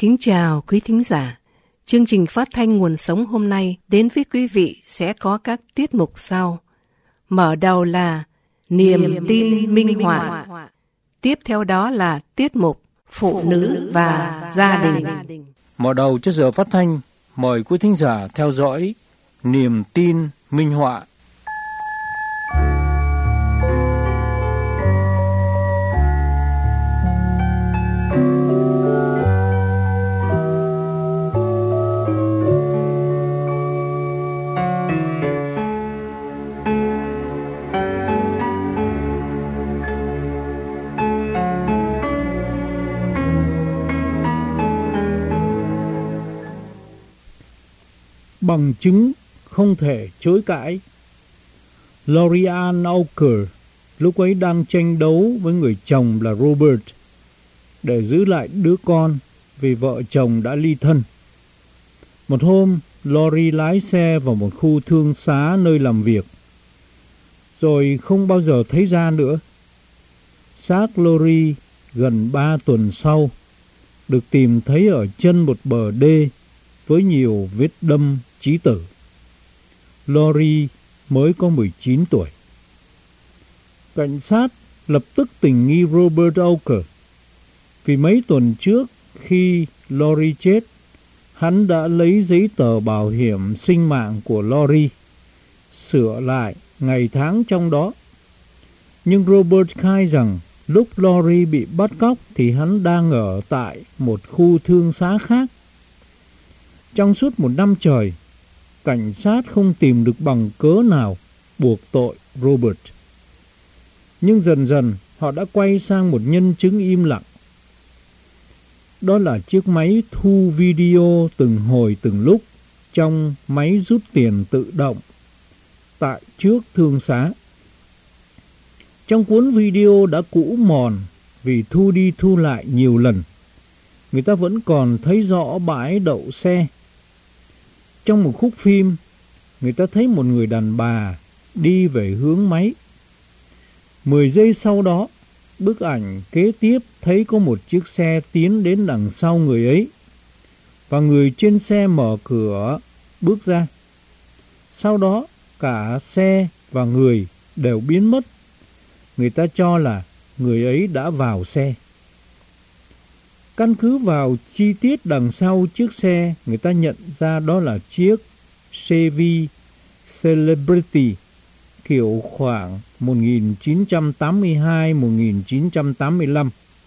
Kính chào quý thính giả. Chương trình phát thanh Nguồn Sống hôm nay đến với quý vị sẽ có các tiết mục sau. Mở đầu là Niềm tin minh họa. Tiếp theo đó là tiết mục Phụ nữ và gia đình. Mở đầu cho giờ phát thanh, mời quý thính giả theo dõi Niềm tin minh họa. Bằng chứng không thể chối cãi. Lori Ann Auker lúc ấy đang tranh đấu với người chồng là Robert để giữ lại đứa con vì vợ chồng đã ly thân. Một hôm, Lori lái xe vào một khu thương xá nơi làm việc, rồi không bao giờ thấy ra nữa. Xác Lori gần 3 tuần sau được tìm thấy ở chân một bờ đê với nhiều vết đâm chí tử. Lori mới có 19 tuổi. Cảnh sát lập tức tình nghi Robert Auker vì mấy tuần trước khi Lori chết, hắn đã lấy giấy tờ bảo hiểm sinh mạng của Lori, sửa lại ngày tháng trong đó. Nhưng Robert khai rằng lúc Lori bị bắt cóc thì hắn đang ở tại một khu thương xá khác. Trong suốt 1 năm trời, cảnh sát không tìm được bằng cớ nào buộc tội Robert. Nhưng dần dần họ đã quay sang một nhân chứng im lặng. Đó là chiếc máy thu video từng hồi từng lúc trong máy rút tiền tự động tại trước thương xá. Trong cuốn video đã cũ mòn vì thu đi thu lại nhiều lần, người ta vẫn còn thấy rõ bãi đậu xe. Trong một khúc phim, người ta thấy một người đàn bà đi về hướng máy. 10 giây sau đó, bức ảnh kế tiếp thấy có một chiếc xe tiến đến đằng sau người ấy, và người trên xe mở cửa bước ra. Sau đó, cả xe và người đều biến mất. Người ta cho là người ấy đã vào xe. Căn cứ vào chi tiết đằng sau chiếc xe, người ta nhận ra đó là chiếc Chevy Celebrity kiểu khoảng 1982-1985.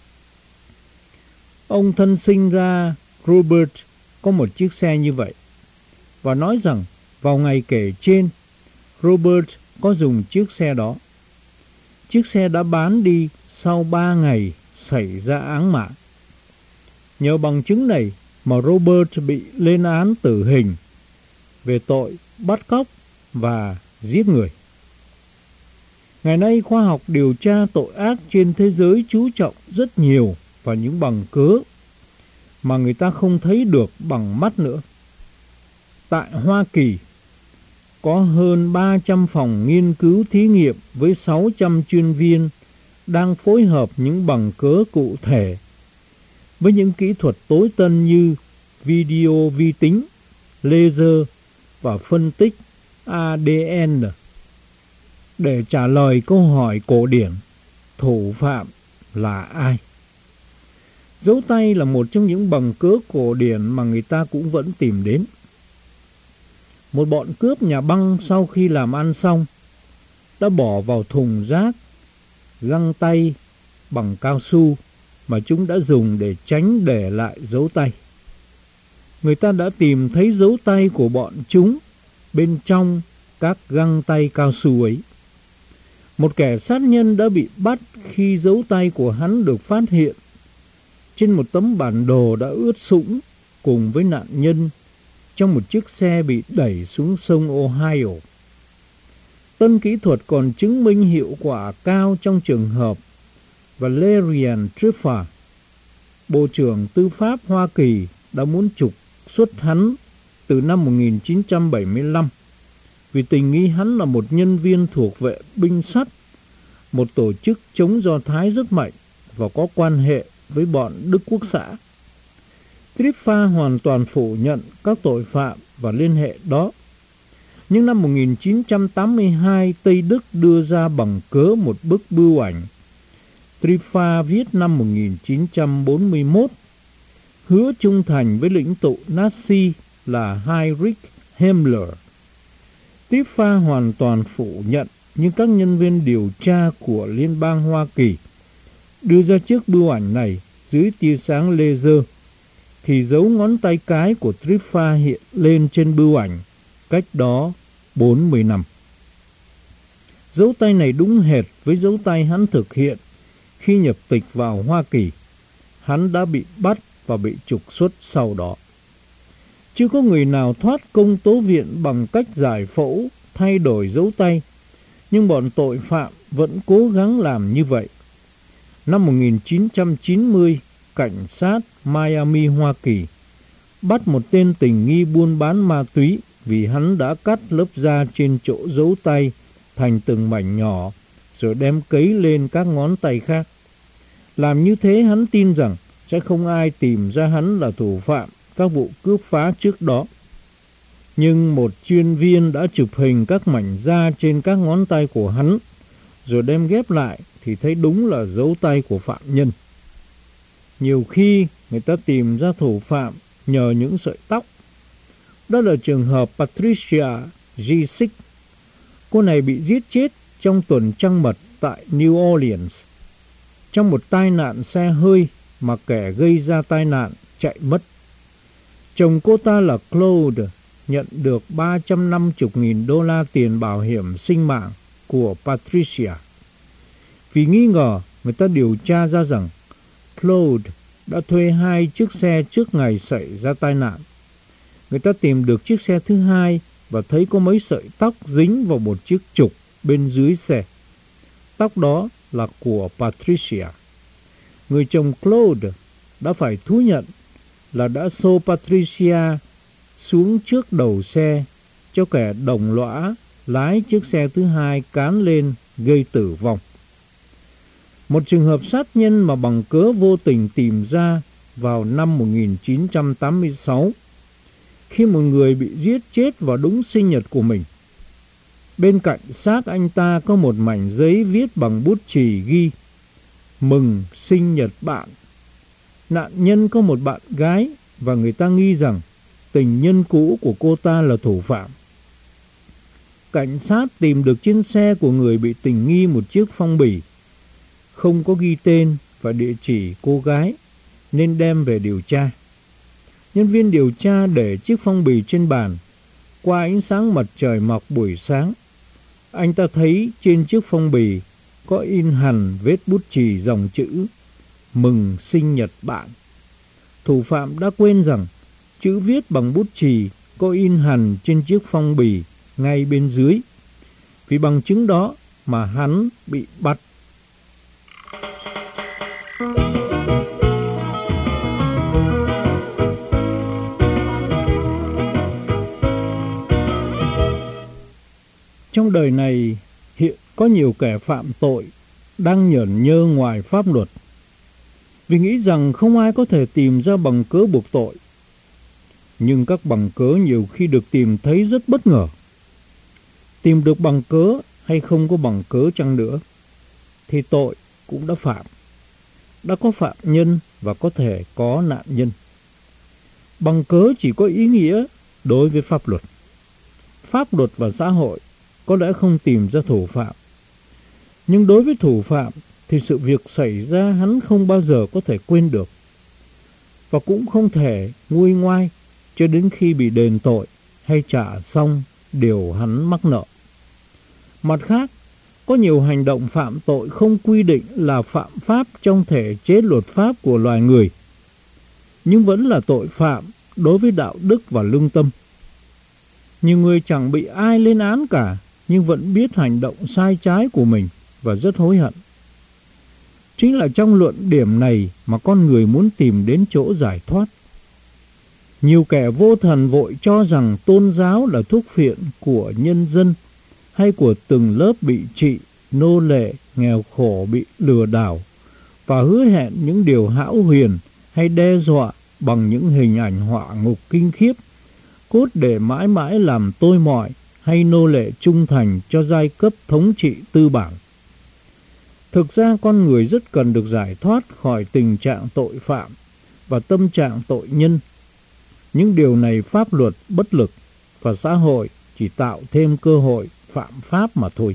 Ông thân sinh ra Robert có một chiếc xe như vậy, và nói rằng vào ngày kể trên, Robert có dùng chiếc xe đó. Chiếc xe đã bán đi sau 3 ngày xảy ra án mạng. Nhờ bằng chứng này mà Robert bị lên án tử hình về tội bắt cóc và giết người. Ngày nay, khoa học điều tra tội ác trên thế giới chú trọng rất nhiều vào những bằng cớ mà người ta không thấy được bằng mắt nữa. Tại Hoa Kỳ, có hơn 300 phòng nghiên cứu thí nghiệm với 600 chuyên viên đang phối hợp những bằng cớ cụ thể với những kỹ thuật tối tân như video vi tính, laser và phân tích ADN để trả lời câu hỏi cổ điển: thủ phạm là ai? Dấu tay là một trong những bằng cớ cổ điển mà người ta cũng vẫn tìm đến. Một bọn cướp nhà băng sau khi làm ăn xong đã bỏ vào thùng rác găng tay bằng cao su mà chúng đã dùng để tránh để lại dấu tay. Người ta đã tìm thấy dấu tay của bọn chúng bên trong các găng tay cao su ấy. Một kẻ sát nhân đã bị bắt khi dấu tay của hắn được phát hiện trên một tấm bản đồ đã ướt sũng cùng với nạn nhân trong một chiếc xe bị đẩy xuống sông Ohio. Tân kỹ thuật còn chứng minh hiệu quả cao trong trường hợp Valerian Trifa, Bộ trưởng Tư pháp Hoa Kỳ, đã muốn trục xuất hắn từ năm 1975 vì tình nghi hắn là một nhân viên thuộc vệ binh sắt, một tổ chức chống Do Thái rất mạnh và có quan hệ với bọn Đức Quốc xã. Tripha hoàn toàn phủ nhận các tội phạm và liên hệ đó. Nhưng năm 1982, Tây Đức đưa ra bằng cớ một bức bưu ảnh. Tripha viết năm 1941, hứa trung thành với lãnh tụ Nazi là Heinrich Himmler. Tripha hoàn toàn phủ nhận, nhưng các nhân viên điều tra của Liên bang Hoa Kỳ đưa ra chiếc bưu ảnh này dưới tia sáng laser, thì dấu ngón tay cái của Tripha hiện lên trên bưu ảnh cách đó 40 năm. Dấu tay này đúng hệt với dấu tay hắn thực hiện khi nhập tịch vào Hoa Kỳ. Hắn đã bị bắt và bị trục xuất sau đó. Chưa có người nào thoát công tố viện bằng cách giải phẫu, thay đổi dấu tay, nhưng bọn tội phạm vẫn cố gắng làm như vậy. Năm 1990, cảnh sát Miami, Hoa Kỳ bắt một tên tình nghi buôn bán ma túy vì hắn đã cắt lớp da trên chỗ dấu tay thành từng mảnh nhỏ rồi đem cấy lên các ngón tay khác. Làm như thế hắn tin rằng sẽ không ai tìm ra hắn là thủ phạm các vụ cướp phá trước đó. Nhưng một chuyên viên đã chụp hình các mảnh da trên các ngón tay của hắn rồi đem ghép lại thì thấy đúng là dấu tay của phạm nhân. Nhiều khi người ta tìm ra thủ phạm nhờ những sợi tóc. Đó là trường hợp Patricia Gisick. Cô này bị giết chết trong tuần trăng mật tại New Orleans trong một tai nạn xe hơi mà kẻ gây ra tai nạn chạy mất. Chồng cô ta là Claude nhận được $350,000 tiền bảo hiểm sinh mạng của Patricia. Vì nghi ngờ, người ta điều tra ra rằng Claude đã thuê 2 chiếc xe trước ngày xảy ra tai nạn. Người ta tìm được chiếc xe thứ hai và thấy có mấy sợi tóc dính vào một chiếc trục bên dưới xe. Tóc đó là của Patricia. Người chồng Claude đã phải thú nhận là đã xô Patricia xuống trước đầu xe cho kẻ đồng lõa lái chiếc xe thứ hai cán lên gây tử vong. Một trường hợp sát nhân mà bằng cớ vô tình tìm ra vào năm 1986, khi một người bị giết chết vào đúng sinh nhật của mình. Bên cạnh xác anh ta có một mảnh giấy viết bằng bút chì ghi: "Mừng sinh nhật bạn." Nạn nhân có một bạn gái và người ta nghi rằng tình nhân cũ của cô ta là thủ phạm. Cảnh sát tìm được trên xe của người bị tình nghi một chiếc phong bì không có ghi tên và địa chỉ cô gái nên đem về điều tra. Nhân viên điều tra để chiếc phong bì trên bàn. Qua ánh sáng mặt trời mọc buổi sáng, anh ta thấy trên chiếc phong bì có in hằn vết bút chì dòng chữ "Mừng sinh nhật bạn". Thủ phạm đã quên rằng chữ viết bằng bút chì có in hằn trên chiếc phong bì ngay bên dưới. Vì bằng chứng đó mà hắn bị bắt. Trong đời này hiện có nhiều kẻ phạm tội đang nhởn nhơ ngoài pháp luật vì nghĩ rằng không ai có thể tìm ra bằng cớ buộc tội. Nhưng các bằng cớ nhiều khi được tìm thấy rất bất ngờ. Tìm được bằng cớ hay không có bằng cớ chăng nữa thì tội cũng đã phạm. Đã có phạm nhân và có thể có nạn nhân. Bằng cớ chỉ có ý nghĩa đối với pháp luật. Pháp luật và xã hội có lẽ không tìm ra thủ phạm. Nhưng đối với thủ phạm thì sự việc xảy ra hắn không bao giờ có thể quên được. Và cũng không thể nguôi ngoai cho đến khi bị đền tội hay trả xong điều hắn mắc nợ. Mặt khác, có nhiều hành động phạm tội không quy định là phạm pháp trong thể chế luật pháp của loài người, nhưng vẫn là tội phạm đối với đạo đức và lương tâm. Nhiều người chẳng bị ai lên án cả, nhưng vẫn biết hành động sai trái của mình và rất hối hận. Chính là trong luận điểm này mà con người muốn tìm đến chỗ giải thoát. Nhiều kẻ vô thần vội cho rằng tôn giáo là thuốc phiện của nhân dân hay của từng lớp bị trị, nô lệ, nghèo khổ bị lừa đảo và hứa hẹn những điều hão huyền hay đe dọa bằng những hình ảnh họa ngục kinh khiếp, cốt để mãi mãi làm tôi mọi hay nô lệ trung thành cho giai cấp thống trị tư bản. Thực ra con người rất cần được giải thoát khỏi tình trạng tội phạm và tâm trạng tội nhân. Những điều này pháp luật bất lực và xã hội chỉ tạo thêm cơ hội phạm pháp mà thôi.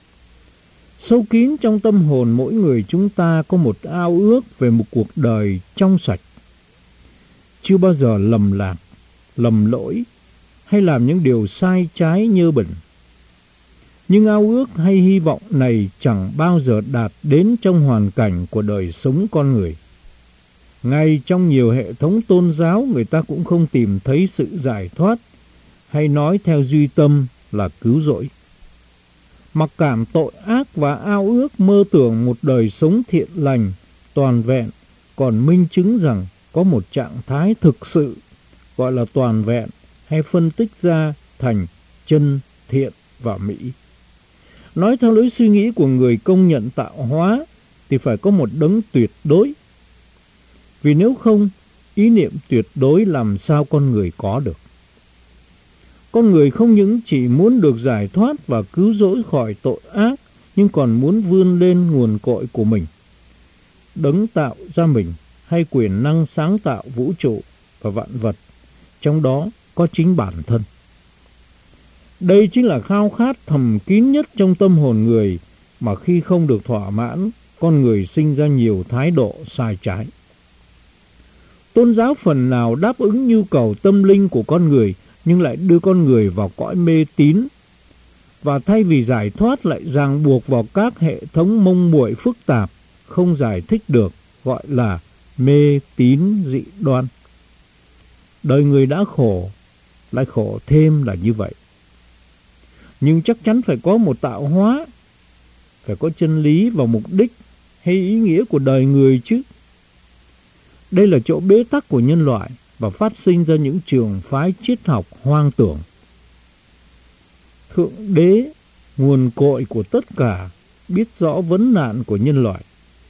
Sâu kín trong tâm hồn mỗi người chúng ta có một ao ước về một cuộc đời trong sạch, chưa bao giờ lầm lạc, lầm lỗi hay làm những điều sai trái nhơ bẩn. Nhưng ao ước hay hy vọng này chẳng bao giờ đạt đến trong hoàn cảnh của đời sống con người. Ngay trong nhiều hệ thống tôn giáo, người ta cũng không tìm thấy sự giải thoát, hay nói theo duy tâm là cứu rỗi. Mặc cảm tội ác và ao ước mơ tưởng một đời sống thiện lành, toàn vẹn, còn minh chứng rằng có một trạng thái thực sự gọi là toàn vẹn, hay phân tích ra thành chân, thiện và mỹ. Nói theo lối suy nghĩ của người công nhận tạo hóa thì phải có một đấng tuyệt đối. Vì nếu không, ý niệm tuyệt đối làm sao con người có được. Con người không những chỉ muốn được giải thoát và cứu rỗi khỏi tội ác, nhưng còn muốn vươn lên nguồn cội của mình. Đấng tạo ra mình hay quyền năng sáng tạo vũ trụ và vạn vật, trong đó có chính bản thân. Đây chính là khao khát thầm kín nhất trong tâm hồn người, mà khi không được thỏa mãn, con người sinh ra nhiều thái độ sai trái. Tôn giáo phần nào đáp ứng nhu cầu tâm linh của con người, nhưng lại đưa con người vào cõi mê tín, và thay vì giải thoát lại ràng buộc vào các hệ thống mông muội phức tạp, không giải thích được, gọi là mê tín dị đoan. Đời người đã khổ, lại khổ thêm là như vậy. Nhưng chắc chắn phải có một tạo hóa, phải có chân lý và mục đích hay ý nghĩa của đời người chứ. Đây là chỗ bế tắc của nhân loại và phát sinh ra những trường phái triết học hoang tưởng. Thượng đế, nguồn cội của tất cả, biết rõ vấn nạn của nhân loại,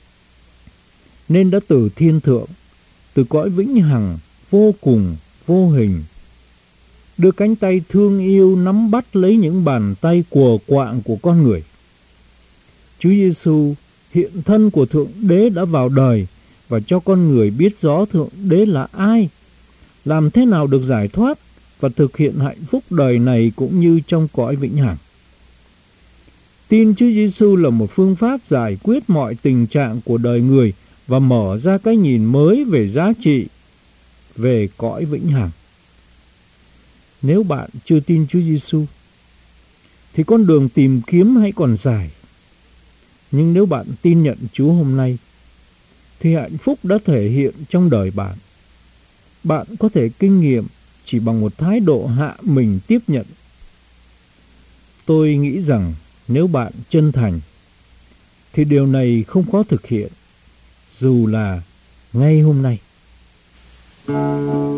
nên đã từ thiên thượng, từ cõi vĩnh hằng, vô cùng, vô hình, đưa cánh tay thương yêu nắm bắt lấy những bàn tay quờ quạng của con người. Chúa Giêsu, hiện thân của Thượng Đế, đã vào đời và cho con người biết rõ Thượng Đế là ai, làm thế nào được giải thoát và thực hiện hạnh phúc đời này cũng như trong cõi vĩnh hằng. Tin Chúa Giêsu là một phương pháp giải quyết mọi tình trạng của đời người và mở ra cái nhìn mới về giá trị, về cõi vĩnh hằng. Nếu bạn chưa tin Chúa Giêsu thì con đường tìm kiếm hãy còn dài. Nhưng nếu bạn tin nhận Chúa hôm nay thì hạnh phúc đã thể hiện trong đời bạn. Bạn có thể kinh nghiệm chỉ bằng một thái độ hạ mình tiếp nhận. Tôi nghĩ rằng nếu bạn chân thành thì điều này không khó thực hiện, dù là ngay hôm nay.